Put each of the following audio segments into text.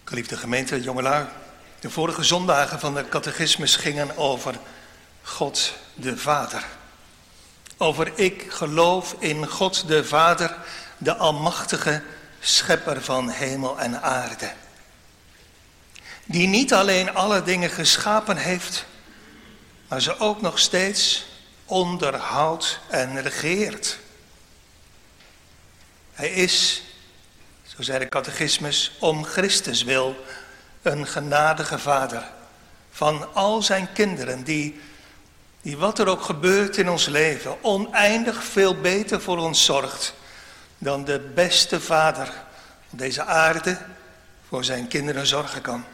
Geliefde gemeente, jongelui, de vorige zondagen van de catechismus gingen over God de Vader. Over ik geloof in God de Vader, de almachtige schepper van hemel en aarde. Die niet alleen alle dingen geschapen heeft, maar ze ook nog steeds onderhoudt en regeert. Hij is, zo zei de catechismus, om Christus wil een genadige vader van al zijn kinderen die wat er ook gebeurt in ons leven oneindig veel beter voor ons zorgt dan de beste vader op deze aarde voor zijn kinderen zorgen kan.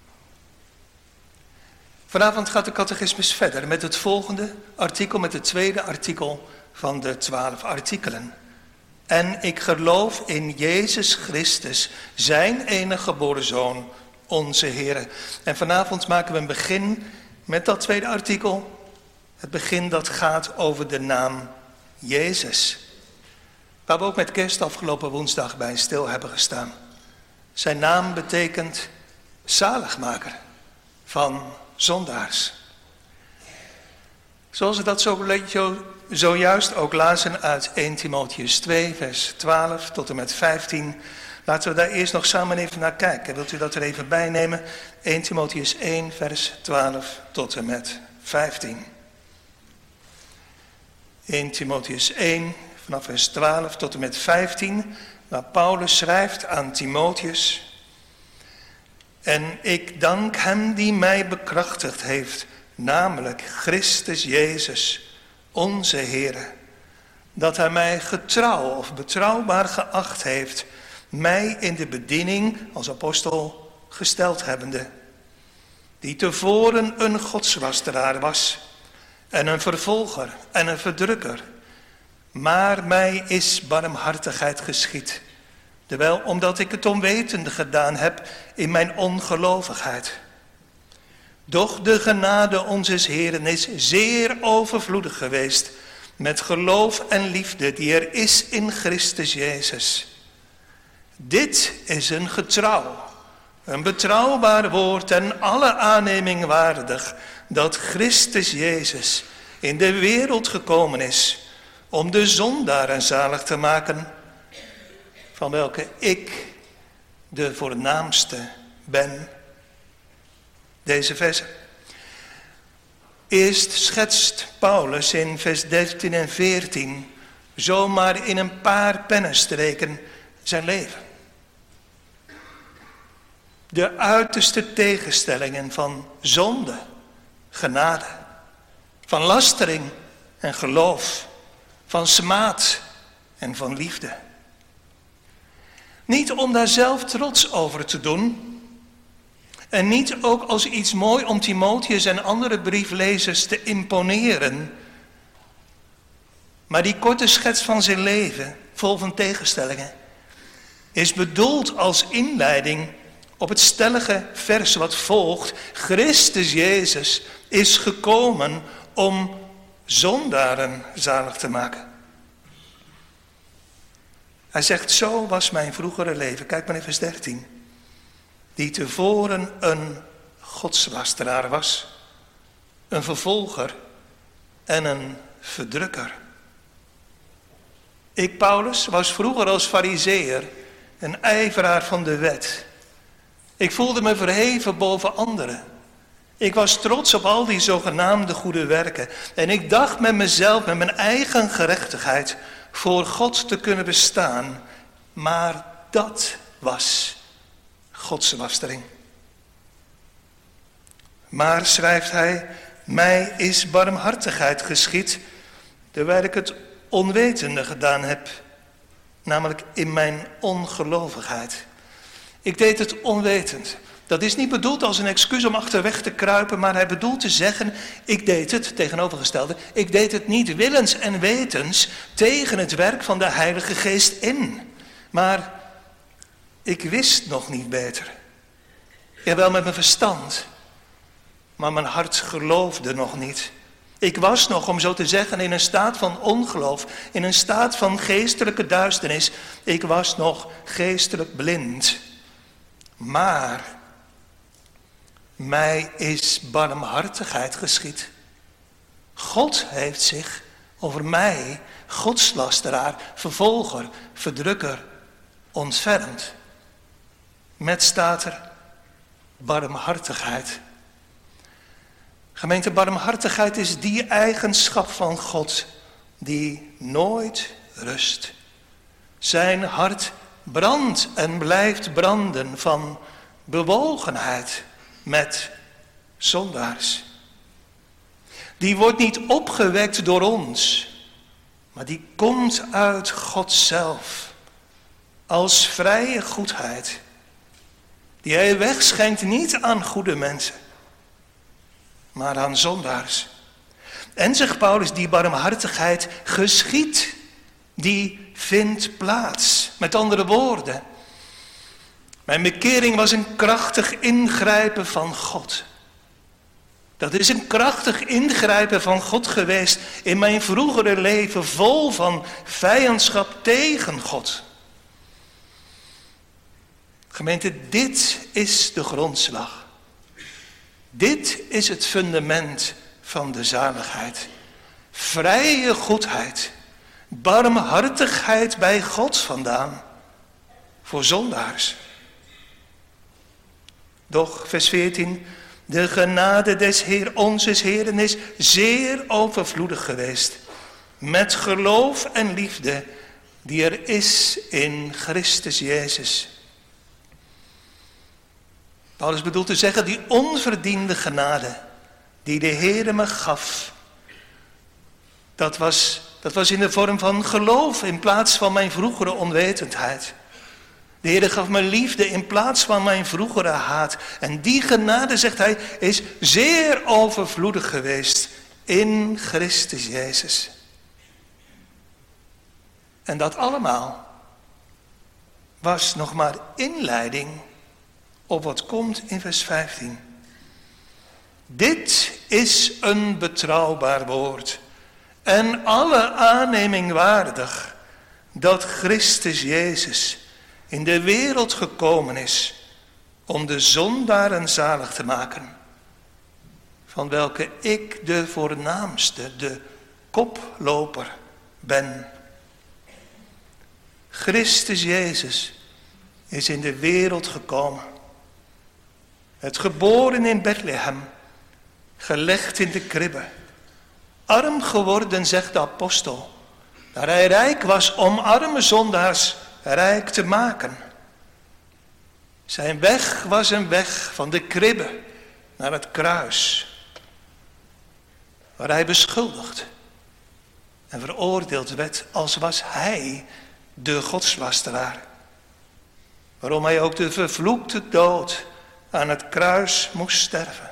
Vanavond gaat de catechismus verder met het volgende artikel, met het tweede artikel van de 12 artikelen. En ik geloof in Jezus Christus, zijn enige geboren Zoon, onze Heer. En vanavond maken we een begin met dat tweede artikel. Het begin dat gaat over de naam Jezus. Waar we ook met kerst afgelopen woensdag bij stil hebben gestaan. Zijn naam betekent zaligmaker van zondaars. Zoals we dat zojuist ook lazen uit 1 Timotheüs 2, vers 12 tot en met 15. Laten we daar eerst nog samen even naar kijken. Wilt u dat er even bij nemen? 1 Timotheüs 1, vers 12 tot en met 15. 1 Timotheüs 1, vanaf vers 12 tot en met 15, waar Paulus schrijft aan Timotheus. En ik dank hem die mij bekrachtigd heeft, namelijk Christus Jezus, onze Heer, dat hij mij getrouw of betrouwbaar geacht heeft, mij in de bediening als apostel gesteld hebbende, die tevoren een godslasteraar was en een vervolger en een verdrukker, maar mij is barmhartigheid geschied, terwijl omdat ik het onwetende gedaan heb in mijn ongelovigheid. Doch de genade onzes Heeren is zeer overvloedig geweest met geloof en liefde die er is in Christus Jezus. Dit is een getrouw, een betrouwbaar woord en alle aanneming waardig, dat Christus Jezus in de wereld gekomen is om de zondaren zalig te maken, van welke ik de voornaamste ben. Deze versen. Eerst schetst Paulus in vers 13 en 14 zomaar in een paar pennenstreken zijn leven. De uiterste tegenstellingen van zonde, genade, van lastering en geloof, van smaad en van liefde. Niet om daar zelf trots over te doen, en niet ook als iets mooi om Timotheus en andere brieflezers te imponeren, maar die korte schets van zijn leven, vol van tegenstellingen, is bedoeld als inleiding op het stellige vers wat volgt. Christus Jezus is gekomen om zondaren zalig te maken. Hij zegt, zo was mijn vroegere leven. Kijk maar in vers 13. Die tevoren een godslasteraar was, een vervolger en een verdrukker. Ik, Paulus, was vroeger als farizeeër een ijveraar van de wet. Ik voelde me verheven boven anderen. Ik was trots op al die zogenaamde goede werken. En ik dacht met mezelf, met mijn eigen gerechtigheid, voor God te kunnen bestaan. Maar dat was godslastering. Maar, schrijft hij, mij is barmhartigheid geschied, terwijl ik het onwetende gedaan heb, namelijk in mijn ongelovigheid. Ik deed het onwetend. Dat is niet bedoeld als een excuus om achterweg te kruipen, maar hij bedoelt te zeggen, ik deed het, tegenovergestelde, ik deed het niet willens en wetens tegen het werk van de Heilige Geest in. Maar ik wist nog niet beter. Jawel, met mijn verstand, maar mijn hart geloofde nog niet. Ik was nog, om zo te zeggen, in een staat van ongeloof, in een staat van geestelijke duisternis. Ik was nog geestelijk blind. Maar mij is barmhartigheid geschied. God heeft zich over mij, godslasteraar, vervolger, verdrukker, ontfermd. Met staat er barmhartigheid. Gemeente, barmhartigheid is die eigenschap van God die nooit rust. Zijn hart brandt en blijft branden van bewogenheid met zondaars. Die wordt niet opgewekt door ons, maar die komt uit God zelf als vrije goedheid, die hij wegschenkt niet aan goede mensen, maar aan zondaars. En zegt Paulus, die barmhartigheid geschiedt, die vindt plaats. Met andere woorden, mijn bekering was een krachtig ingrijpen van God. Dat is een krachtig ingrijpen van God geweest in mijn vroegere leven, vol van vijandschap tegen God. Gemeente, dit is de grondslag. Dit is het fundament van de zaligheid. Vrije goedheid, barmhartigheid bij God vandaan, voor zondaars. Doch, vers 14, de genade des Heer, onzes Heeren, is zeer overvloedig geweest, met geloof en liefde, die er is in Christus Jezus. Paulus bedoelt te zeggen, die onverdiende genade die de Heere me gaf, dat was in de vorm van geloof in plaats van mijn vroegere onwetendheid. De Heere gaf me liefde in plaats van mijn vroegere haat. En die genade, zegt hij, is zeer overvloedig geweest in Christus Jezus. En dat allemaal was nog maar inleiding op wat komt in vers 15. Dit is een betrouwbaar woord en alle aanneming waardig dat Christus Jezus in de wereld gekomen is om de zondaren zalig te maken, van welke ik de voornaamste, de koploper ben. Christus Jezus is in de wereld gekomen. Het geboren in Bethlehem, gelegd in de kribbe. Arm geworden, zegt de apostel, daar hij rijk was om arme zondaars rijk te maken. Zijn weg was een weg van de kribbe naar het kruis, waar hij beschuldigd en veroordeeld werd als was hij de godslasteraar. Waarom hij ook de vervloekte dood aan het kruis moest sterven.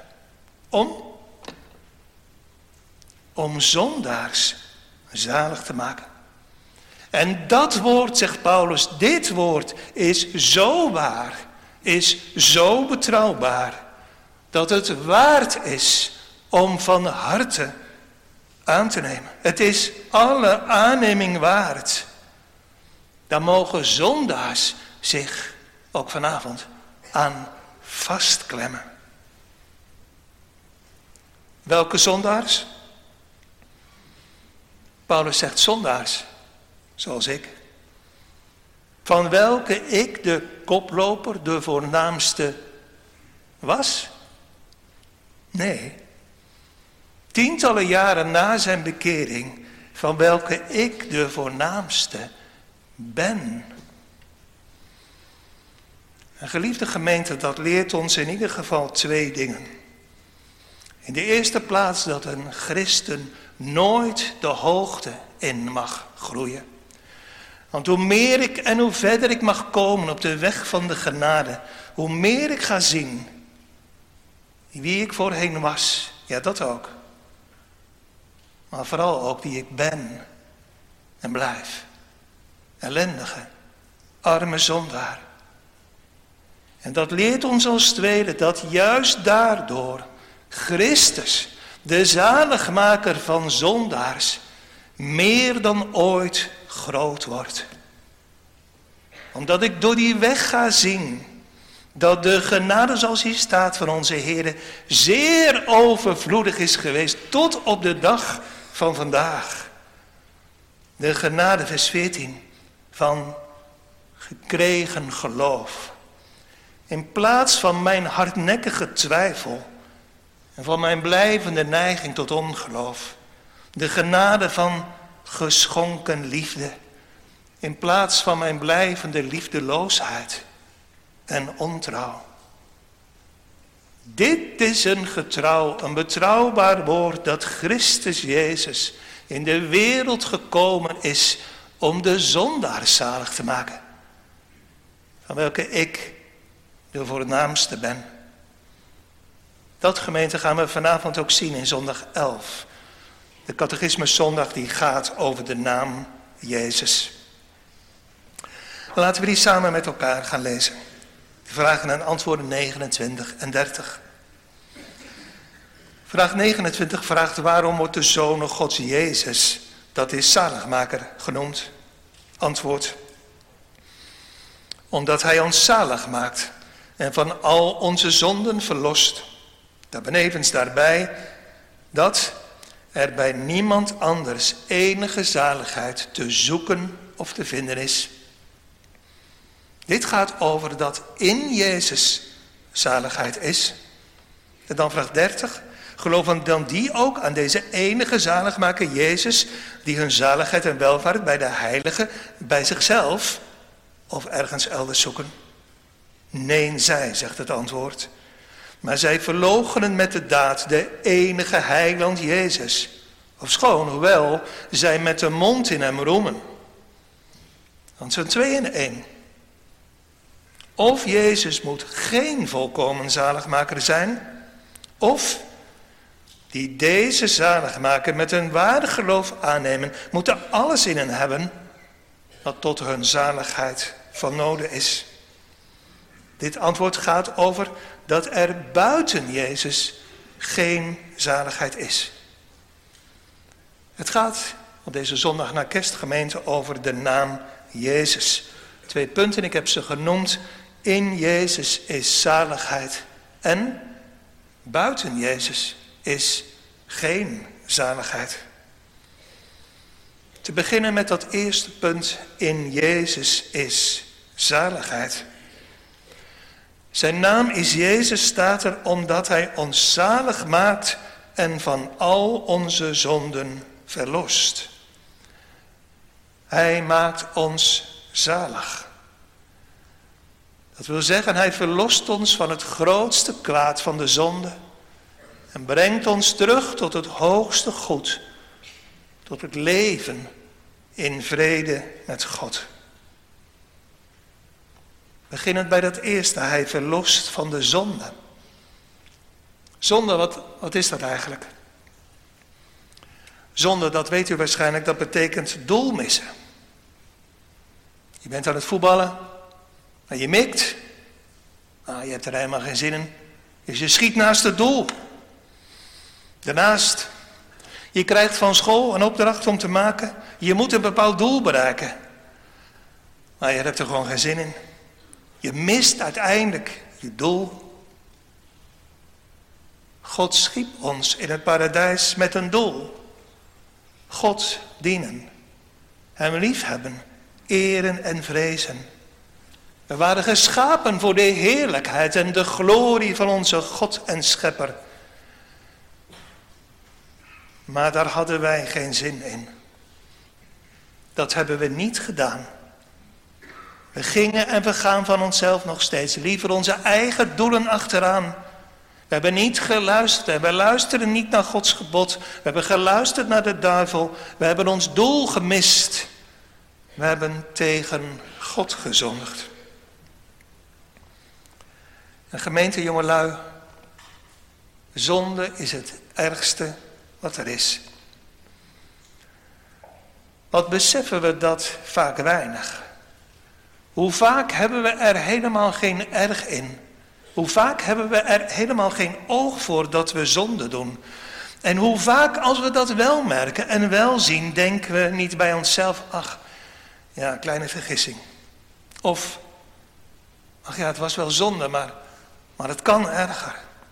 Om zondaars zalig te maken. En dat woord, zegt Paulus, dit woord is zo waar, is zo betrouwbaar, dat het waard is om van harte aan te nemen. Het is alle aanneming waard. Daar mogen zondaars zich ook vanavond aan vastklemmen. Welke zondaars? Paulus zegt zondaars, zoals ik. Van welke ik de koploper, de voornaamste was? Nee. Tientallen jaren na zijn bekering, van welke ik de voornaamste ben. Een geliefde gemeente, dat leert ons in ieder geval twee dingen. In de eerste plaats dat een christen nooit de hoogte in mag groeien. Want hoe meer ik en hoe verder ik mag komen op de weg van de genade, hoe meer ik ga zien wie ik voorheen was. Ja, dat ook. Maar vooral ook wie ik ben en blijf. Ellendige, arme zondaar. En dat leert ons als tweede dat juist daardoor Christus, de zaligmaker van zondaars, meer dan ooit groot wordt. Omdat ik door die weg ga zien dat de genade, zoals hier staat, van onze Heer zeer overvloedig is geweest tot op de dag van vandaag. De genade, vers 14, van gekregen geloof. In plaats van mijn hardnekkige twijfel en van mijn blijvende neiging tot ongeloof. De genade van geschonken liefde. In plaats van mijn blijvende liefdeloosheid en ontrouw. Dit is een betrouwbaar woord dat Christus Jezus in de wereld gekomen is om de zondaar zalig te maken. Van welke ik de voornaamste ben. Dat, gemeente, gaan we vanavond ook zien in zondag 11. De catechismuszondag die gaat over de naam Jezus. Laten we die samen met elkaar gaan lezen. De vragen en antwoorden 29 en 30. Vraag 29 vraagt: waarom wordt de Zoon Gods Jezus, dat is zaligmaker, genoemd? Antwoord: omdat hij ons zalig maakt en van al onze zonden verlost. Daarbenevens daarbij dat er bij niemand anders enige zaligheid te zoeken of te vinden is. Dit gaat over dat in Jezus zaligheid is. En dan vraag 30. Geloven dan die ook aan deze enige zaligmaker Jezus, die hun zaligheid en welvaart bij de heiligen, bij zichzelf of ergens elders zoeken? Nee, zij, zegt het antwoord. Maar zij verloochenen met de daad de enige heiland Jezus. Ofschoon, hoewel zij met de mond in hem roemen. Want zo'n 2 in 1. Of Jezus moet geen volkomen zaligmaker zijn, of die deze zaligmaker met een ware geloof aannemen, moeten alles in hen hebben wat tot hun zaligheid van noden is. Dit antwoord gaat over dat er buiten Jezus geen zaligheid is. Het gaat op deze zondag naar kerstgemeente over de naam Jezus. 2 punten, ik heb ze genoemd. In Jezus is zaligheid en buiten Jezus is geen zaligheid. Te beginnen met dat eerste punt. In Jezus is zaligheid. Zijn naam is Jezus, staat er, omdat hij ons zalig maakt en van al onze zonden verlost. Hij maakt ons zalig. Dat wil zeggen, hij verlost ons van het grootste kwaad van de zonde en brengt ons terug tot het hoogste goed, tot het leven in vrede met God. Beginnend bij dat eerste, hij verlost van de zonde. Zonde, wat is dat eigenlijk? Zonde, dat weet u waarschijnlijk, dat betekent doel missen. Je bent aan het voetballen, maar je mikt. Nou, je hebt er helemaal geen zin in. Dus je schiet naast het doel. Daarnaast, je krijgt van school een opdracht om te maken. Je moet een bepaald doel bereiken. Maar je hebt er gewoon geen zin in. Je mist uiteindelijk je doel. God schiep ons in het paradijs met een doel. God dienen. Hem liefhebben. Eren en vrezen. We waren geschapen voor de heerlijkheid en de glorie van onze God en Schepper. Maar daar hadden wij geen zin in. Dat hebben we niet gedaan. We gingen en we gaan van onszelf nog steeds liever onze eigen doelen achteraan. We hebben niet geluisterd en we luisteren niet naar Gods gebod. We hebben geluisterd naar de duivel. We hebben ons doel gemist. We hebben tegen God gezondigd. En gemeente jongelui, zonde is het ergste wat er is. Wat beseffen we dat vaak weinig. Hoe vaak hebben we er helemaal geen erg in. Hoe vaak hebben we er helemaal geen oog voor dat we zonde doen. En hoe vaak als we dat wel merken en wel zien, denken we niet bij onszelf, ach, ja, kleine vergissing. Of, Ach ja, het was wel zonde, maar het kan erger.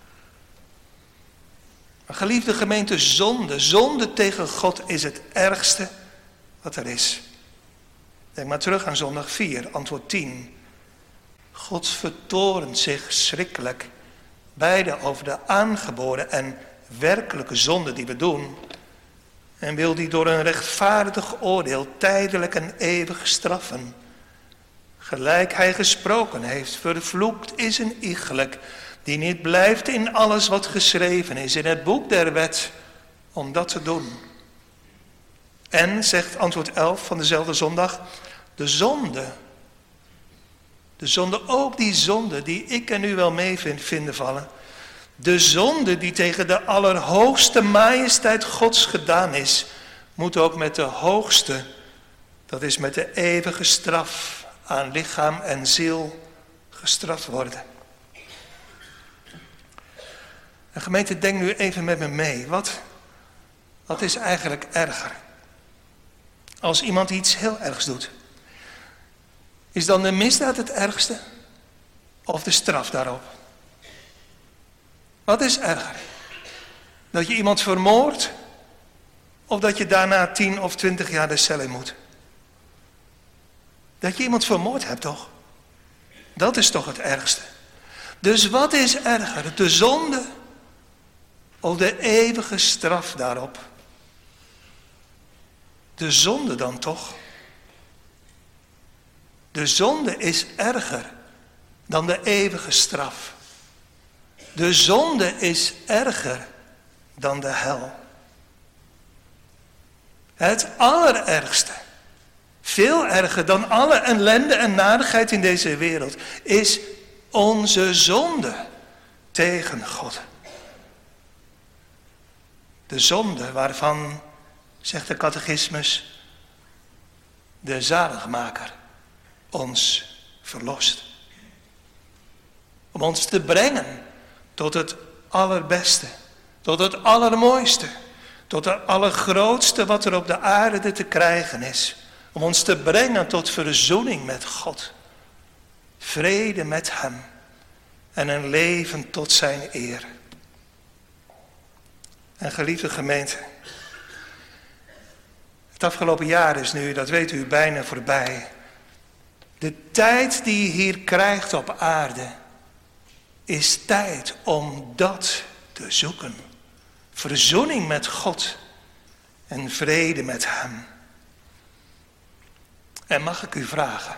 Maar geliefde gemeente, zonde tegen God is het ergste wat er is. Denk maar terug aan zondag 4, antwoord 10. God vertorent zich schrikkelijk, beide over de aangeboren en werkelijke zonde die we doen. En wil die door een rechtvaardig oordeel tijdelijk en eeuwig straffen. Gelijk hij gesproken heeft, vervloekt is een iegelijk, die niet blijft in alles wat geschreven is in het boek der wet, om dat te doen. En, zegt antwoord 11 van dezelfde zondag, de zonde, ook die zonde die ik en u wel mee vinden vallen, de zonde die tegen de allerhoogste majesteit Gods gedaan is, moet ook met de hoogste, dat is met de eeuwige straf aan lichaam en ziel gestraft worden. En gemeente, denk nu even met me mee. Wat is eigenlijk erger? Als iemand iets heel ergs doet. Is dan de misdaad het ergste? Of de straf daarop? Wat is erger? Dat je iemand vermoordt? Of dat je daarna 10 of 20 jaar de cel in moet? Dat je iemand vermoord hebt, toch? Dat is toch het ergste. Dus wat is erger? De zonde of de eeuwige straf daarop? De zonde dan toch? De zonde is erger dan de eeuwige straf. De zonde is erger dan de hel. Het allerergste, veel erger dan alle ellende en narigheid in deze wereld, is onze zonde tegen God. De zonde waarvan, zegt de catechismus, de zaligmaker ons verlost. Om ons te brengen tot het allerbeste, tot het allermooiste, tot het allergrootste wat er op de aarde te krijgen is. Om ons te brengen tot verzoening met God, vrede met hem en een leven tot zijn eer. En geliefde gemeente, het afgelopen jaar is nu, dat weet u, bijna voorbij. De tijd die je hier krijgt op aarde is tijd om dat te zoeken. Verzoening met God en vrede met hem. En mag ik u vragen,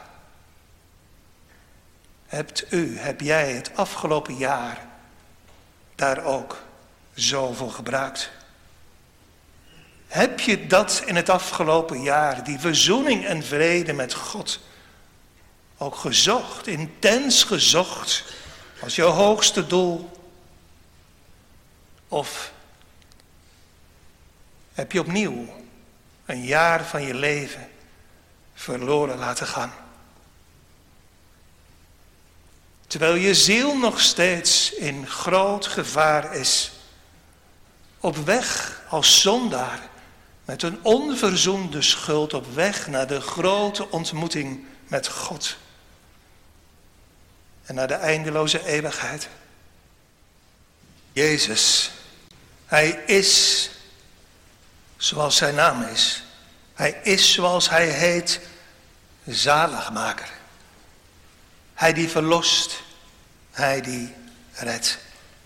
heb jij het afgelopen jaar daar ook zo voor gebruikt? Heb je dat in het afgelopen jaar, die verzoening en vrede met God, ook gezocht, intens gezocht, als je hoogste doel? Of heb je opnieuw een jaar van je leven verloren laten gaan? Terwijl je ziel nog steeds in groot gevaar is, op weg als zondaar, met een onverzoende schuld, op weg naar de grote ontmoeting met God. En naar de eindeloze eeuwigheid. Jezus, hij is zoals zijn naam is. Hij is zoals hij heet, zaligmaker. Hij die verlost, hij die redt.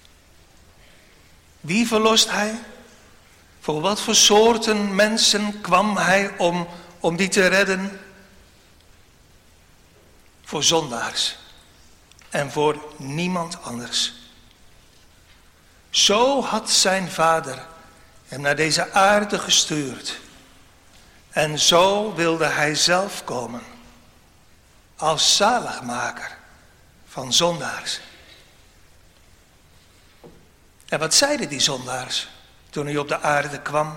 Wie verlost hij? Voor wat voor soorten mensen kwam hij om die te redden? Voor zondaars en voor niemand anders. Zo had zijn vader hem naar deze aarde gestuurd. En zo wilde hij zelf komen als zaligmaker van zondaars. En wat zeiden die zondaars toen hij op de aarde kwam?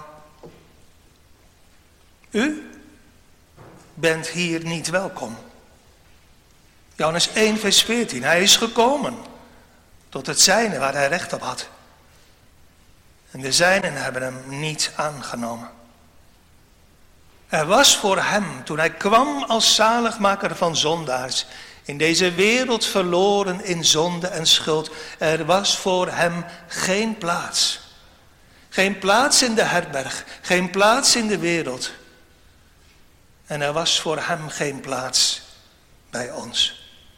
U bent hier niet welkom. Johannes 1 vers 14, hij is gekomen tot het zijne waar hij recht op had. En de zijnen hebben hem niet aangenomen. Er was voor hem, toen hij kwam als zaligmaker van zondaars, In deze wereld verloren in zonde en schuld. Er was voor hem geen plaats. Geen plaats in de herberg. Geen plaats in de wereld. En er was voor hem geen plaats bij ons.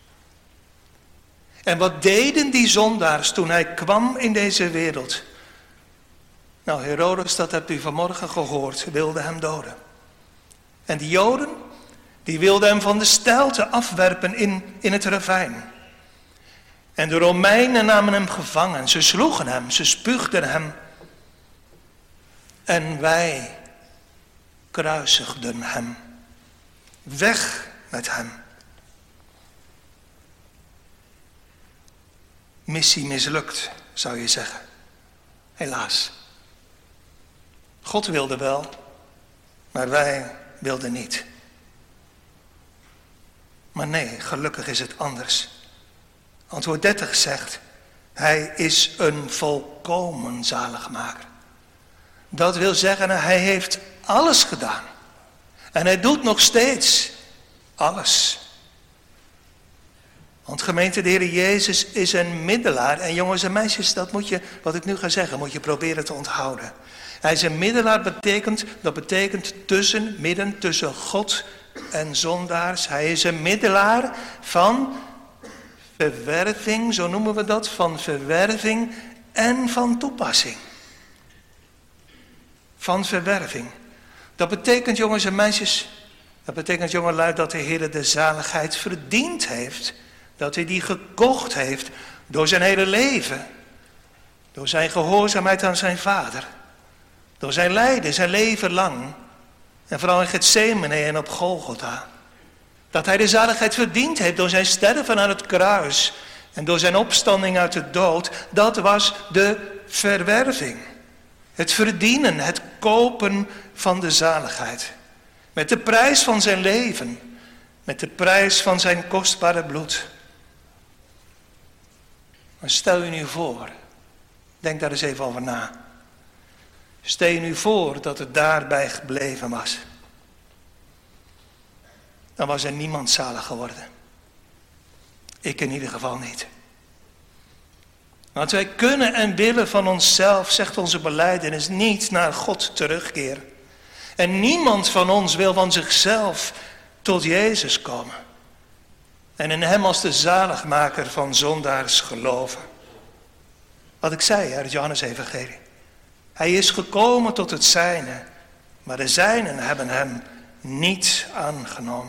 En wat deden die zondaars toen hij kwam in deze wereld? Nou, Herodes, dat hebt u vanmorgen gehoord, wilde hem doden. En die Joden, die wilden hem van de steilte afwerpen in het ravijn. En de Romeinen namen hem gevangen. Ze sloegen hem, ze spuugden hem. En wij kruisigden hem. Weg met hem. Missie mislukt, zou je zeggen. Helaas. God wilde wel, maar wij wilden niet. Maar nee, gelukkig is het anders. Antwoord 30 zegt, hij is een volkomen zaligmaker. Dat wil zeggen, hij heeft alles gedaan. En hij doet nog steeds alles. Want gemeente, de Heer Jezus is een middelaar. En jongens en meisjes, dat moet je, wat ik nu ga zeggen, moet je proberen te onthouden. Hij is een middelaar, dat betekent midden tussen God en zondaars. Hij is een middelaar van verwerving, zo noemen we dat, van verwerving en van toepassing. Van verwerving. Dat betekent, jongens en meisjes, dat betekent, jongelui, dat de Heer de zaligheid verdiend heeft. Dat hij die gekocht heeft door zijn hele leven. Door zijn gehoorzaamheid aan zijn Vader. Door zijn lijden, zijn leven lang. En vooral in Getsemane en op Golgotha. Dat hij de zaligheid verdiend heeft door zijn sterven aan het kruis. En door zijn opstanding uit de dood. Dat was de verwerving. Het verdienen, het kopen van de zaligheid. Met de prijs van zijn leven. Met de prijs van zijn kostbare bloed. Maar stel je nu voor, denk daar eens even over na. Stel je nu voor dat het daarbij gebleven was. Dan was er niemand zalig geworden. Ik in ieder geval niet. Want wij kunnen en willen van onszelf, zegt onze belijdenis, niet naar God terugkeren. En niemand van ons wil van zichzelf tot Jezus komen. En in hem als de zaligmaker van zondaars geloven. Wat ik zei uit het Johannes-evangelie. Hij is gekomen tot het zijne, maar de zijnen hebben hem niet aangenomen.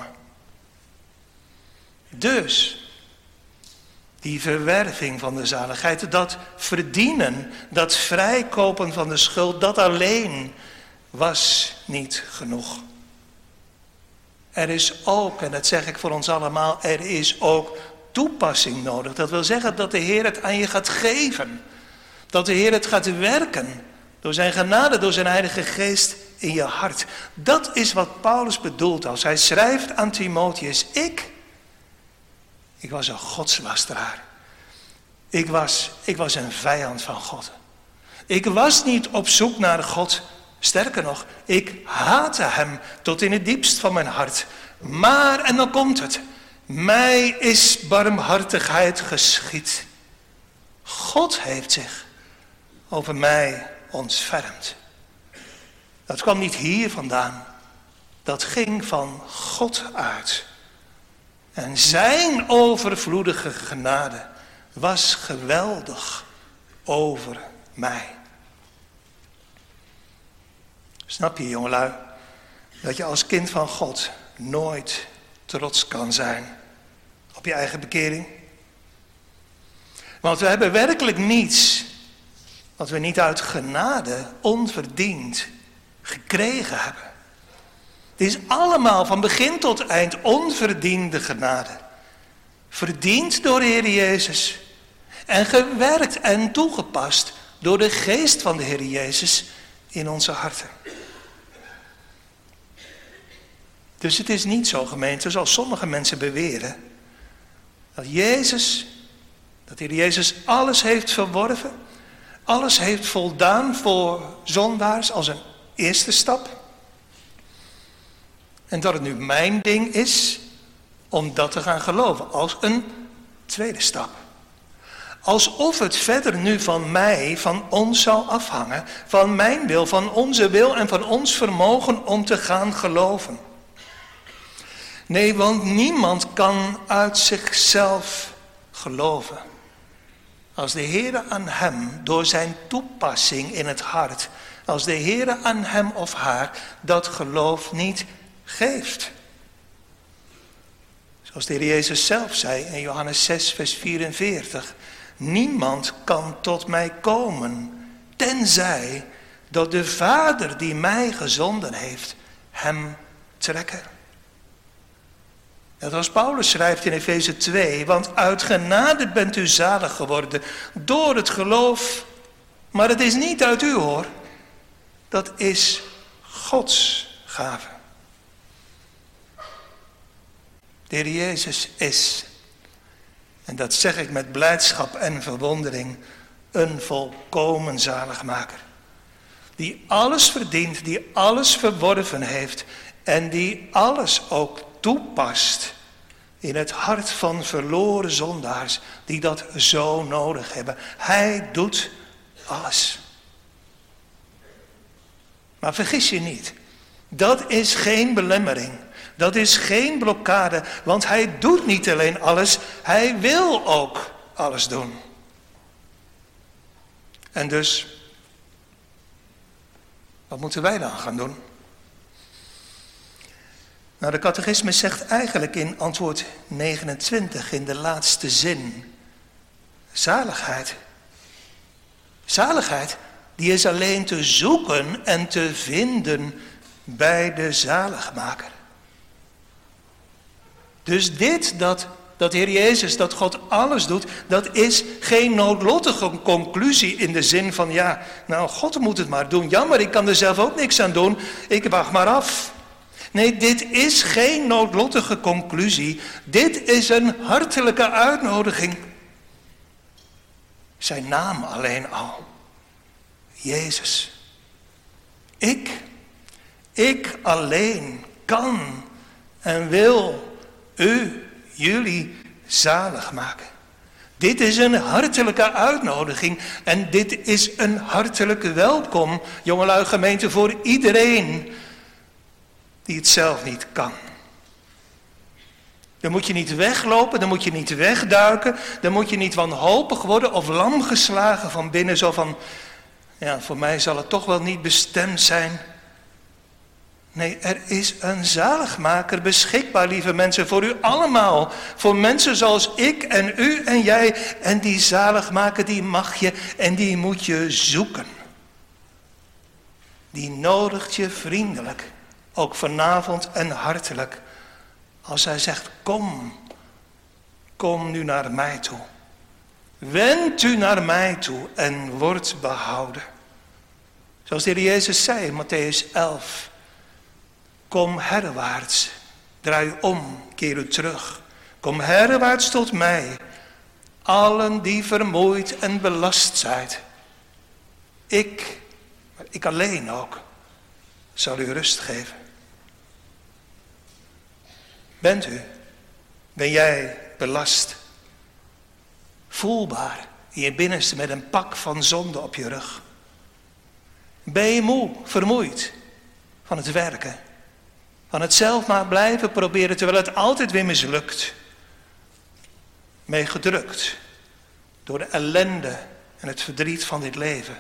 Dus, die verwerving van de zaligheid, dat verdienen, dat vrijkopen van de schuld, dat alleen was niet genoeg. Er is ook, en dat zeg ik voor ons allemaal, er is ook toepassing nodig. Dat wil zeggen dat de Heer het aan je gaat geven. Dat de Heer het gaat werken. Door zijn genade, door zijn Heilige Geest in je hart. Dat is wat Paulus bedoelt als hij schrijft aan Timotheus. Ik was een godslasteraar. Ik was een vijand van God. Ik was niet op zoek naar God. Sterker nog, ik haatte hem tot in het diepst van mijn hart. Maar, en dan komt het, mij is barmhartigheid geschied. God heeft zich over mij ontfermd. Dat kwam niet hier vandaan. Dat ging van God uit. En zijn overvloedige genade was geweldig over mij. Snap je, jongelui, dat je als kind van God nooit trots kan zijn op je eigen bekering? Want we hebben werkelijk niets wat we niet uit genade onverdiend gekregen hebben. Het is allemaal van begin tot eind onverdiende genade. Verdiend door de Heer Jezus. En gewerkt en toegepast door de geest van de Heer Jezus in onze harten. Dus het is niet zo, gemeente, zoals sommige mensen beweren. Dat de Heer Jezus alles heeft verworven. Alles heeft voldaan voor zondaars als een eerste stap. En dat het nu mijn ding is om dat te gaan geloven als een tweede stap. Alsof het verder nu van mij, van ons zou afhangen, van mijn wil, van onze wil en van ons vermogen om te gaan geloven. Nee, want niemand kan uit zichzelf geloven. Als de Heere aan hem, door zijn toepassing in het hart, als de Heere aan hem of haar dat geloof niet geeft. Zoals de Heer Jezus zelf zei in Johannes 6, vers 44. Niemand kan tot mij komen, tenzij dat de Vader die mij gezonden heeft, hem trekken. Net als Paulus schrijft in Efeze 2, want uit genade bent u zalig geworden door het geloof. Maar het is niet uit u hoor, dat is Gods gave. De Heer Jezus is, en dat zeg ik met blijdschap en verwondering, een volkomen zaligmaker. Die alles verdient, die alles verworven heeft en die alles ook toepast in het hart van verloren zondaars die dat zo nodig hebben. Hij doet alles. Maar vergis je niet, dat is geen belemmering. Dat is geen blokkade, want hij doet niet alleen alles, hij wil ook alles doen. En dus, wat moeten wij dan gaan doen? Nou, de catechismus zegt eigenlijk in antwoord 29 in de laatste zin, zaligheid. Zaligheid, die is alleen te zoeken en te vinden bij de zaligmaker. Dus dit, dat de Heer Jezus, dat God alles doet, dat is geen noodlottige conclusie in de zin van, ja, nou, God moet het maar doen. Jammer, ik kan er zelf ook niks aan doen. Ik wacht maar af. Nee, dit is geen noodlottige conclusie. Dit is een hartelijke uitnodiging. Zijn naam alleen al. Jezus. Ik alleen kan en wil jullie zalig maken. Dit is een hartelijke uitnodiging en dit is een hartelijke welkom, jongelui gemeente, voor iedereen die het zelf niet kan. Dan moet je niet weglopen, dan moet je niet wegduiken, dan moet je niet wanhopig worden of lam geslagen van binnen, zo van, ja, voor mij zal het toch wel niet bestemd zijn. Nee, er is een zaligmaker beschikbaar, lieve mensen, voor u allemaal. Voor mensen zoals ik en u en jij. En die zaligmaker, die mag je en die moet je zoeken. Die nodigt je vriendelijk, ook vanavond en hartelijk. Als hij zegt, kom nu naar mij toe. Wend u naar mij toe en word behouden. Zoals de Heer Jezus zei in Mattheüs 11. Kom herwaarts, draai u om, keer u terug. Kom herwaarts tot mij, allen die vermoeid en belast zijt. Ik alleen ook, zal u rust geven. Ben jij belast? Voelbaar in je binnenste met een pak van zonde op je rug? Ben je moe, vermoeid van het werken? Van het zelf maar blijven proberen terwijl het altijd weer mislukt. Meegedrukt door de ellende en het verdriet van dit leven.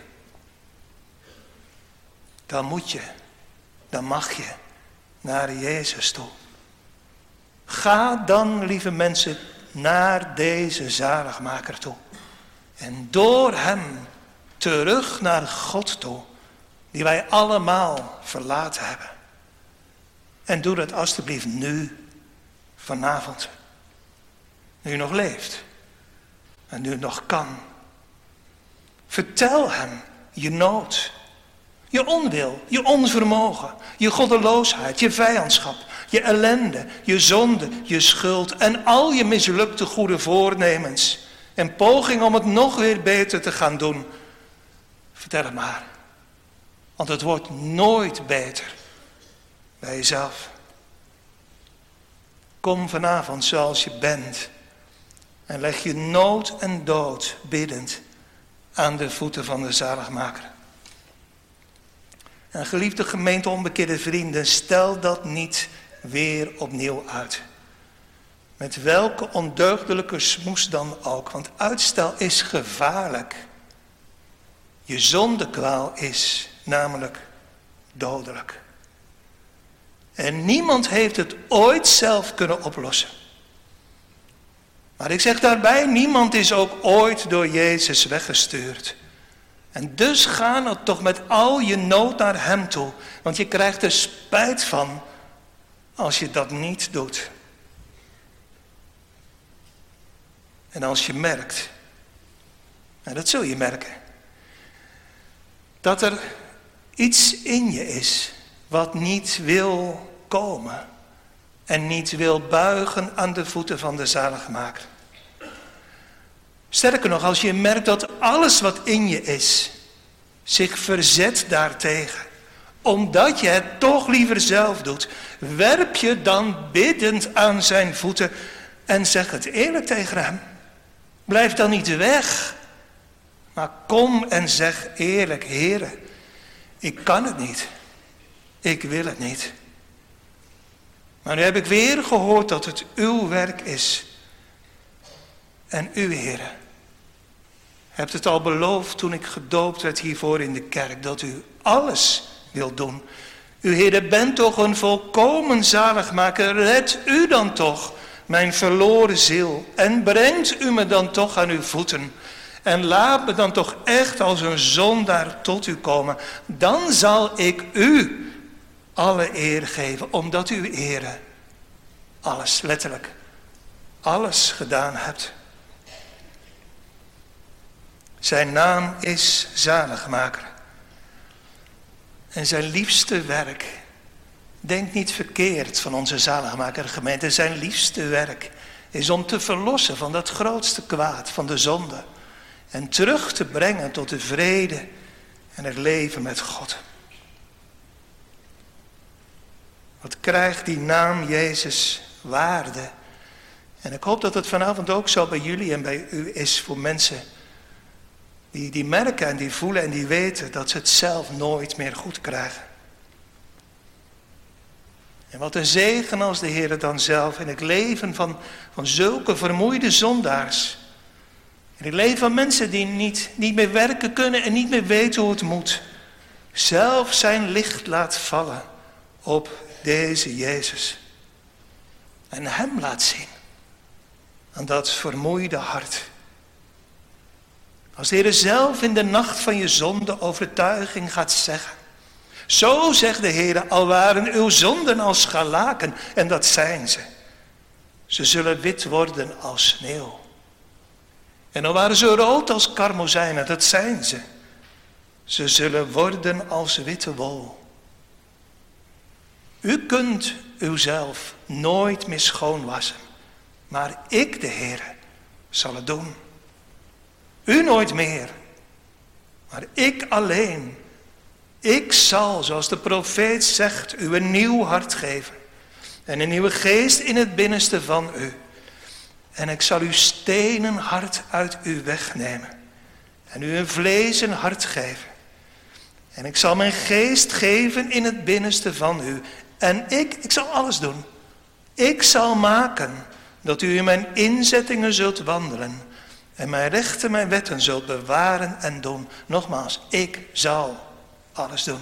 Dan mag je naar Jezus toe. Ga dan, lieve mensen, naar deze zaligmaker toe. En door hem terug naar God toe, die wij allemaal verlaten hebben. En doe dat alstublieft nu, vanavond. Nu u nog leeft. En nu het nog kan. Vertel hem je nood. Je onwil, je onvermogen, je goddeloosheid, je vijandschap, je ellende, je zonde, je schuld en al je mislukte goede voornemens. En pogingen om het nog weer beter te gaan doen. Vertel het maar. Want het wordt nooit beter bij jezelf. Kom vanavond zoals je bent en leg je nood en dood biddend aan de voeten van de zaligmaker. En geliefde gemeente, onbekeerde vrienden, stel dat niet weer opnieuw uit. Met welke ondeugdelijke smoes dan ook, want uitstel is gevaarlijk. Je zondekwaal is namelijk dodelijk. En niemand heeft het ooit zelf kunnen oplossen. Maar ik zeg daarbij, niemand is ook ooit door Jezus weggestuurd. En dus ga nou toch met al je nood naar hem toe. Want je krijgt er spijt van als je dat niet doet. En als je merkt, en dat zul je merken, dat er iets in je is wat niet wil komen en niet wil buigen aan de voeten van de zaligmaker. Sterker nog, als je merkt dat alles wat in je is zich verzet daartegen, omdat je het toch liever zelf doet, werp je dan biddend aan zijn voeten en zeg het eerlijk tegen hem. Blijf dan niet weg, maar kom en zeg eerlijk, Heere, ik kan het niet, ik wil het niet. Maar nu heb ik weer gehoord dat het uw werk is. En u, Heere, hebt het al beloofd toen ik gedoopt werd hiervoor in de kerk, dat u alles wilt doen. U, Heere, bent toch een volkomen zaligmaker. Red u dan toch mijn verloren ziel en brengt u me dan toch aan uw voeten. En laat me dan toch echt als een zondaar tot u komen. Dan zal ik u alle eer geven, omdat u, Heere, alles, letterlijk, alles gedaan hebt. Zijn naam is zaligmaker. En zijn liefste werk, denk niet verkeerd van onze zaligmaker gemeente, zijn liefste werk is om te verlossen van dat grootste kwaad, van de zonde. En terug te brengen tot de vrede en het leven met God. Wat krijgt die naam Jezus waarde? En ik hoop dat het vanavond ook zo bij jullie en bij u is voor mensen die merken en die voelen en die weten dat ze het zelf nooit meer goed krijgen. En wat een zegen als de Heer dan zelf in het leven van zulke vermoeide zondaars, in het leven van mensen die niet meer werken kunnen en niet meer weten hoe het moet, zelf zijn licht laat vallen op deze Jezus. En hem laat zien aan dat vermoeide hart. Als de Heer zelf in de nacht van je zonde overtuiging gaat zeggen. Zo zegt de Heer, al waren uw zonden als scharlaken, en dat zijn ze. Ze zullen wit worden als sneeuw. En al waren ze rood als karmozijnen, dat zijn ze. Ze zullen worden als witte wol. U kunt uzelf nooit meer schoonwassen, maar ik, de Heer, zal het doen. U nooit meer, maar ik alleen. Ik zal, zoals de profeet zegt, u een nieuw hart geven en een nieuwe geest in het binnenste van u. En ik zal uw stenen hart uit u wegnemen en u een vlezen hart geven. En ik zal mijn geest geven in het binnenste van u. En ik zal alles doen. Ik zal maken dat u in mijn inzettingen zult wandelen. En mijn rechten, mijn wetten zult bewaren en doen. Nogmaals, ik zal alles doen.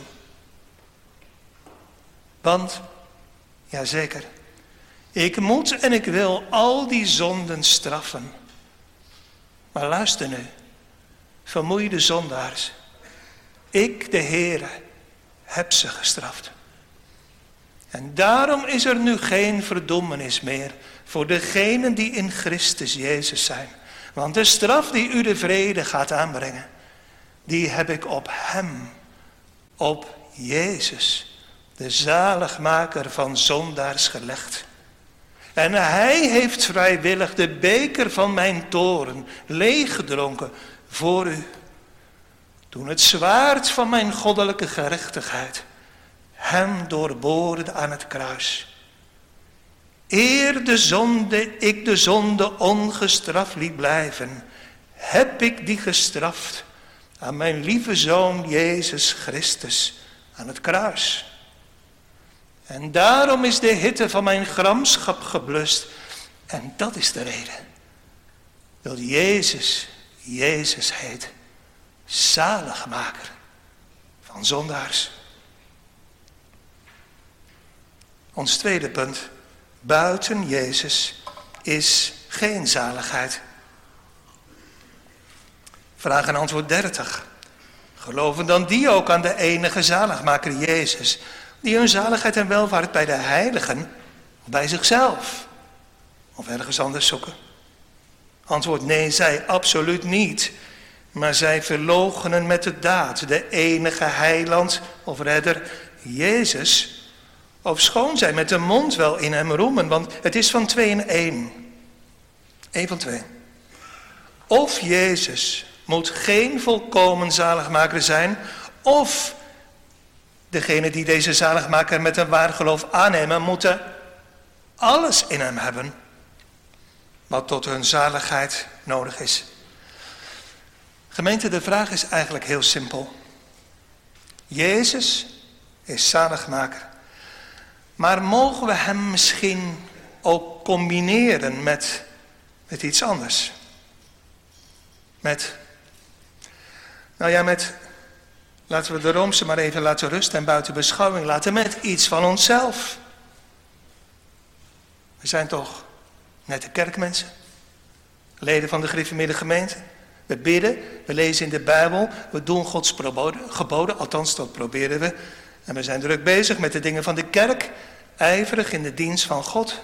Want, jazeker, ik moet en ik wil al die zonden straffen. Maar luister nu, vermoeide zondaars. Ik, de Heere, heb ze gestraft. En daarom is er nu geen verdommenis meer voor degenen die in Christus Jezus zijn. Want de straf die u de vrede gaat aanbrengen, die heb ik op hem, op Jezus, de zaligmaker van zondaars gelegd. En hij heeft vrijwillig de beker van mijn toorn leeggedronken voor u. Toen het zwaard van mijn goddelijke gerechtigheid hem doorboorde aan het kruis. Eer ik de zonde ongestraft liet blijven, heb ik die gestraft aan mijn lieve Zoon Jezus Christus aan het kruis. En daarom is de hitte van mijn gramschap geblust. En dat is de reden dat Jezus heet, zaligmaker van zondaars. Ons tweede punt. Buiten Jezus is geen zaligheid. Vraag en antwoord 30. Geloven dan die ook aan de enige zaligmaker Jezus, die hun zaligheid en welvaart bij de heiligen, of bij zichzelf, of ergens anders zoeken? Antwoord nee, zij absoluut niet. Maar zij verloochenen met de daad de enige heiland of redder, Jezus, ofschoon zij met de mond wel in hem roemen, want het is van 2 in 1. 1 van 2. Of Jezus moet geen volkomen zaligmaker zijn, of degenen die deze zaligmaker met een waar geloof aannemen, moeten alles in hem hebben wat tot hun zaligheid nodig is. Gemeente, de vraag is eigenlijk heel simpel. Jezus is zaligmaker. Maar mogen we hem misschien ook combineren met iets anders? Laten we de Roomse maar even laten rusten en buiten beschouwing laten, met iets van onszelf. We zijn toch nette kerkmensen, leden van de gereformeerde gemeente. We bidden, we lezen in de Bijbel, we doen Gods geboden, althans dat proberen we. En we zijn druk bezig met de dingen van de kerk, ijverig in de dienst van God.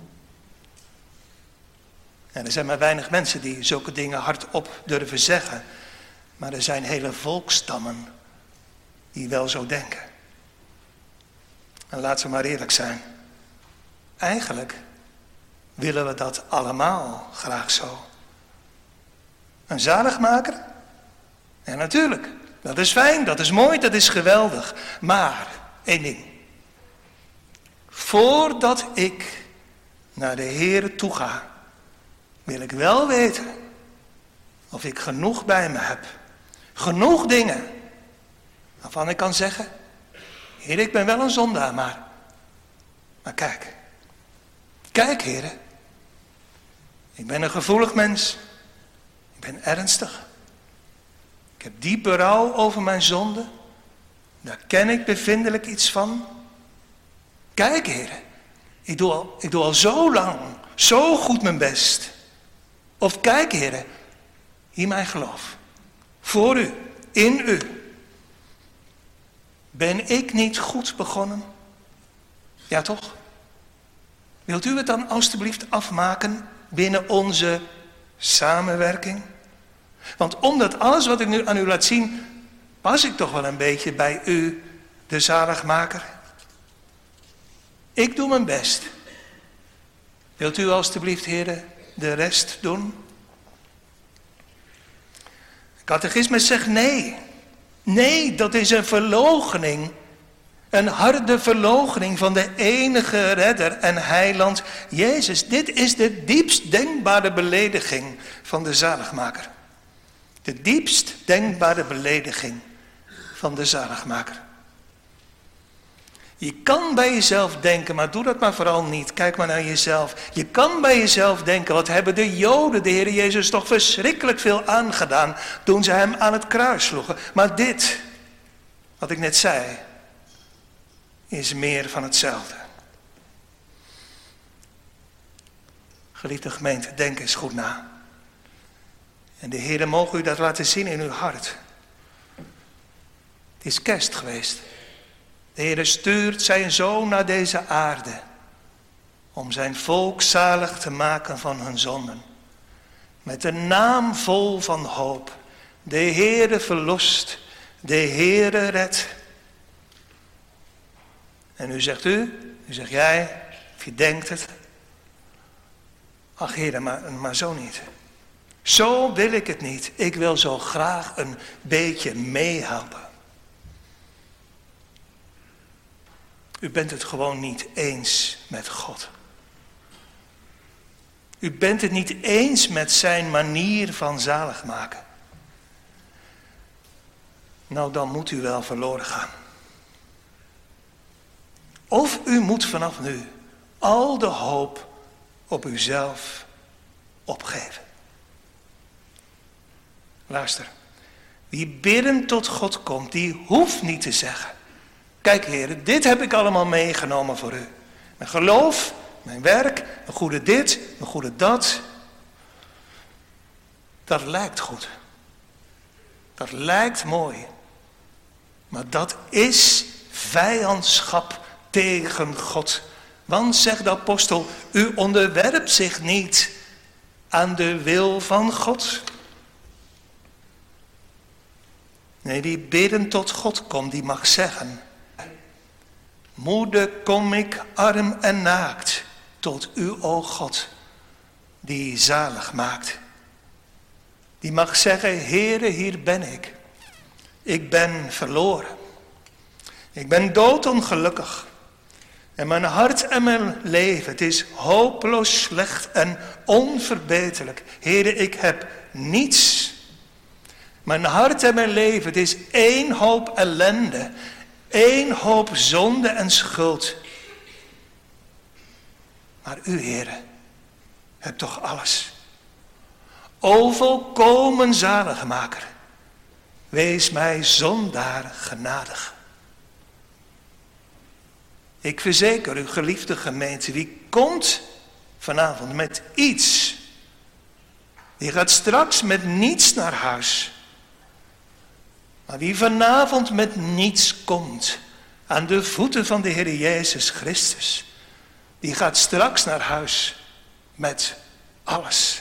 En er zijn maar weinig mensen die zulke dingen hardop durven zeggen. Maar er zijn hele volksstammen die wel zo denken. En laten we maar eerlijk zijn. Eigenlijk willen we dat allemaal graag zo. Een zaligmaker? Ja, natuurlijk. Dat is fijn, dat is mooi, dat is geweldig. Maar, 1 ding. Voordat ik naar de Heere toe ga, wil ik wel weten of ik genoeg bij me heb. Genoeg dingen waarvan ik kan zeggen, Heer, ik ben wel een zondaar, maar kijk. Kijk, Heer. Ik ben een gevoelig mens. Ik ben ernstig. Ik heb diep berouw over mijn zonde. Daar ken ik bevindelijk iets van. Kijk, Heer. Ik doe al zo lang, zo goed mijn best. Of kijk, Heer, hier mijn geloof. Voor u, in u. Ben ik niet goed begonnen? Ja, toch? Wilt u het dan alstublieft afmaken binnen onze samenwerking? Want omdat alles wat ik nu aan u laat zien, pas ik toch wel een beetje bij u, de zaligmaker. Ik doe mijn best. Wilt u alstublieft, heren, de rest doen? De catechismus zegt nee. Nee, dat is een verloochening. Een harde verloochening van de enige redder en heiland Jezus. Dit is de diepst denkbare belediging van de zaligmaker. De diepst denkbare belediging van de zaligmaker. Je kan bij jezelf denken, maar doe dat maar vooral niet. Kijk maar naar jezelf. Je kan bij jezelf denken, wat hebben de Joden de Heer Jezus toch verschrikkelijk veel aangedaan toen ze hem aan het kruis sloegen. Maar dit, wat ik net zei, is meer van hetzelfde. Geliefde gemeente, denk eens goed na. En de Heer mogen u dat laten zien in uw hart. Het is kerst geweest. De Heer stuurt zijn Zoon naar deze aarde om zijn volk zalig te maken van hun zonden. Met een naam vol van hoop. De Heere verlost, de Heere redt. En nu zegt jij, of je denkt het. Ach Heere, maar zo niet. Zo wil ik het niet. Ik wil zo graag een beetje meehelpen. U bent het gewoon niet eens met God. U bent het niet eens met zijn manier van zalig maken. Nou, dan moet u wel verloren gaan. Of u moet vanaf nu al de hoop op uzelf opgeven. Luister, wie bidden tot God komt, die hoeft niet te zeggen: kijk heren, dit heb ik allemaal meegenomen voor u. Mijn geloof, mijn werk, een goede dit, een goede dat. Dat lijkt goed. Dat lijkt mooi. Maar dat is vijandschap tegen God. Want, zegt de apostel, u onderwerpt zich niet aan de wil van God. Nee, wie bidden tot God komt, die mag zeggen: moeder, kom ik arm en naakt tot u, o God, die zalig maakt. Die mag zeggen: Heere, hier ben ik. Ik ben verloren. Ik ben doodongelukkig. En mijn hart en mijn leven, het is hopeloos slecht en onverbeterlijk. Heere, ik heb niets. Mijn hart en mijn leven, het is één hoop ellende. Één hoop zonde en schuld. Maar u, Heere, hebt toch alles. O volkomen zaligmaker, wees mij zondaar genadig. Ik verzeker u, geliefde gemeente, wie komt vanavond met iets, die gaat straks met niets naar huis. Maar wie vanavond met niets komt aan de voeten van de Heer Jezus Christus, die gaat straks naar huis met alles.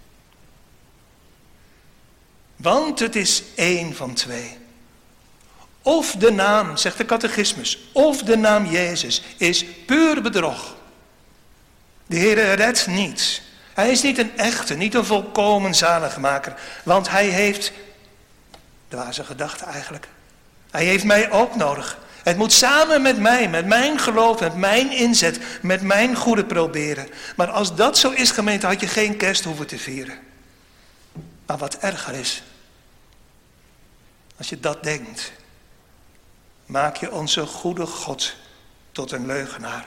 Want het is één van twee. Of de naam, zegt de catechismus, of de naam Jezus is puur bedrog. De Heer redt niet. Hij is niet een echte, niet een volkomen zaligmaker. Want hij heeft, dwaze gedachte eigenlijk, hij heeft mij ook nodig. Het moet samen met mij, met mijn geloof, met mijn inzet, met mijn goede proberen. Maar als dat zo is, gemeente, had je geen kerst hoeven te vieren. Maar wat erger is, als je dat denkt, maak je onze goede God tot een leugenaar.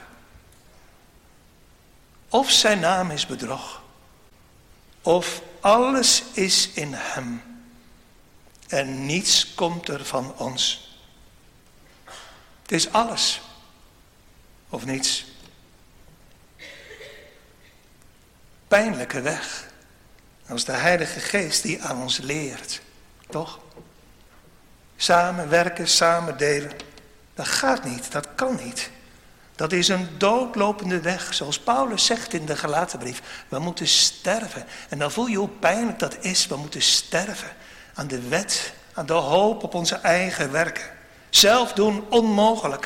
Of zijn naam is bedrog, of alles is in hem en niets komt er van ons. Het is alles of niets. Pijnlijke weg. Dat is de Heilige Geest die aan ons leert, toch? Samen werken, samen delen. Dat gaat niet, dat kan niet. Dat is een doodlopende weg, zoals Paulus zegt in de Galatenbrief. We moeten sterven. En dan voel je hoe pijnlijk dat is. We moeten sterven aan de wet, aan de hoop op onze eigen werken. Zelf doen onmogelijk.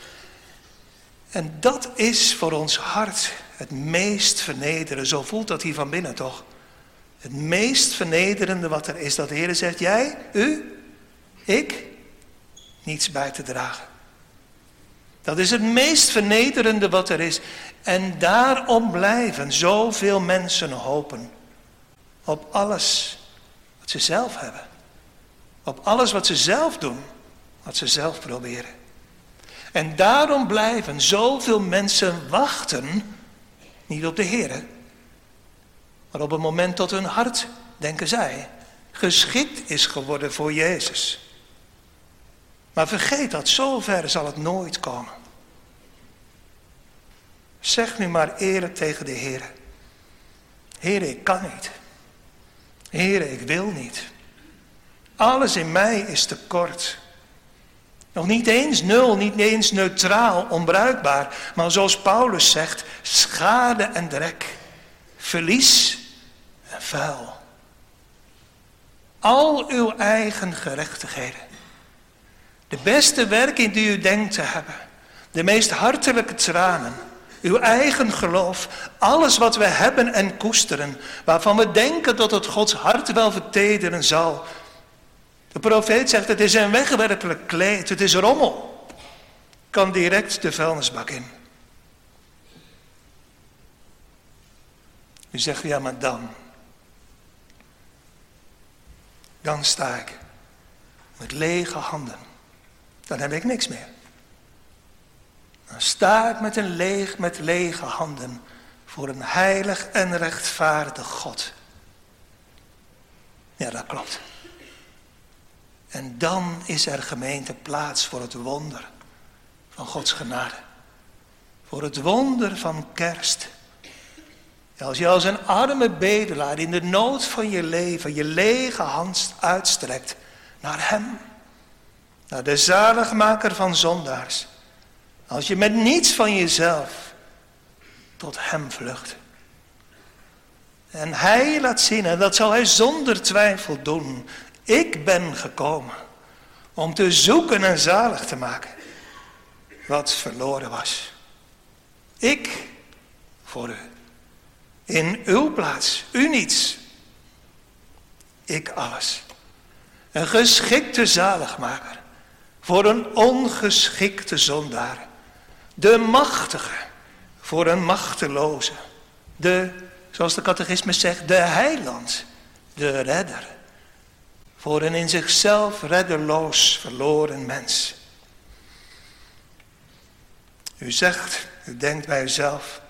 En dat is voor ons hart het meest vernederende. Zo voelt dat hier van binnen toch? Het meest vernederende wat er is. Dat de Heer zegt: jij, u, ik, niets bij te dragen. Dat is het meest vernederende wat er is. En daarom blijven zoveel mensen hopen. Op alles wat ze zelf hebben. Op alles wat ze zelf doen. Wat ze zelf proberen. En daarom blijven zoveel mensen wachten. Niet op de Heer. Maar op het moment dat hun hart, denken zij, geschikt is geworden voor Jezus. Maar vergeet dat, zover zal het nooit komen. Zeg nu maar eerlijk tegen de Heer: Heer, ik kan niet. Heer, ik wil niet. Alles in mij is tekort. Nog niet eens nul, niet eens neutraal, onbruikbaar. Maar zoals Paulus zegt, schade en drek, verlies en vuil. Al uw eigen gerechtigheden. De beste werken die u denkt te hebben. De meest hartelijke tranen. Uw eigen geloof. Alles wat we hebben en koesteren. Waarvan we denken dat het Gods hart wel vertederen zal. De profeet zegt: het is een wegwerpelijk kleed. Het is rommel. Kan direct de vuilnisbak in. U zegt, ja, maar dan sta ik met lege handen. Dan heb ik niks meer. Dan sta ik met lege handen voor een heilig en rechtvaardig God. Ja, dat klopt. En dan is er, gemeente, plaats voor het wonder van Gods genade. Voor het wonder van kerst. Ja, als je als een arme bedelaar in de nood van je leven je lege hand uitstrekt naar Hem. Naar de zaligmaker van zondaars. Als je met niets van jezelf tot Hem vlucht. En Hij laat zien, en dat zal Hij zonder twijfel doen. Ik ben gekomen om te zoeken en zalig te maken wat verloren was. Ik voor u. In uw plaats, u niets. Ik alles. Een geschikte zaligmaker voor een ongeschikte zondaar. De machtige voor een machteloze. Zoals de catechismus zegt, de heiland, de redder. Voor een in zichzelf reddeloos verloren mens. U zegt, u denkt bij uzelf.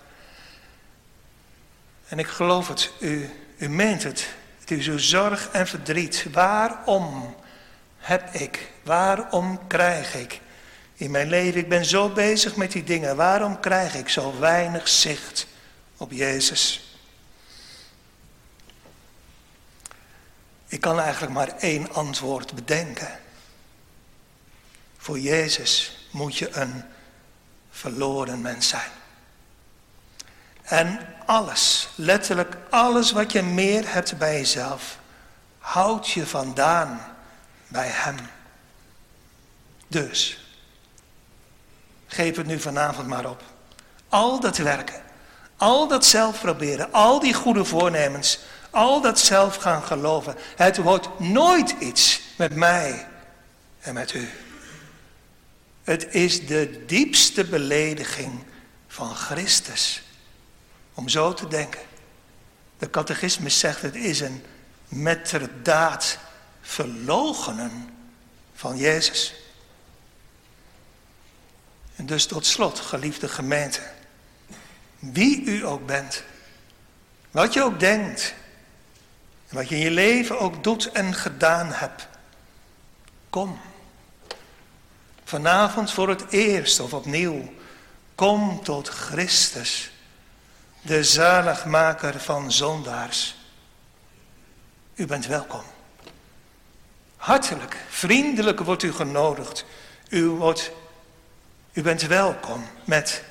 En ik geloof het, u meent het. Het is uw zorg en verdriet. Waarom waarom krijg ik in mijn leven, ik ben zo bezig met die dingen. Waarom krijg ik zo weinig zicht op Jezus? Ik kan eigenlijk maar één antwoord bedenken. Voor Jezus moet je een verloren mens zijn. En alles, letterlijk alles wat je meer hebt bij jezelf, houdt je vandaan bij Hem. Dus, geef het nu vanavond maar op. Al dat werken, al dat zelf proberen, al die goede voornemens, al dat zelf gaan geloven. Het wordt nooit iets met mij en met u. Het is de diepste belediging van Christus. Om zo te denken. De catechismus zegt, het is een metterdaad verloochenen van Jezus. En dus tot slot, geliefde gemeente. Wie u ook bent. Wat je ook denkt. En wat je in je leven ook doet en gedaan hebt. Kom. Vanavond voor het eerst of opnieuw. Kom tot Christus. De zaligmaker van zondaars. U bent welkom. Hartelijk, vriendelijk wordt u genodigd. U bent welkom met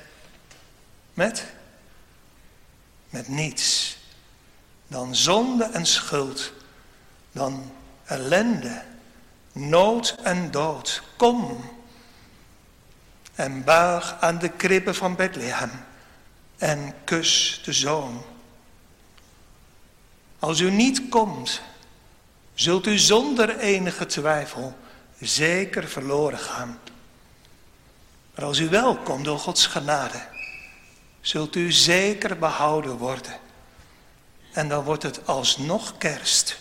niets. Dan zonde en schuld. Dan ellende, nood en dood. Kom en buig aan de kribben van Bethlehem. En kus de Zoon. Als u niet komt, zult u zonder enige twijfel zeker verloren gaan. Maar als u wel komt door Gods genade, zult u zeker behouden worden. En dan wordt het alsnog kerst.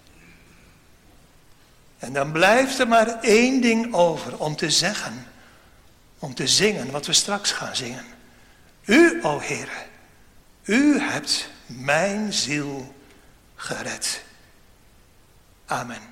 En dan blijft er maar één ding over om te zeggen, om te zingen wat we straks gaan zingen. U, o Heere, u hebt mijn ziel gered. Amen.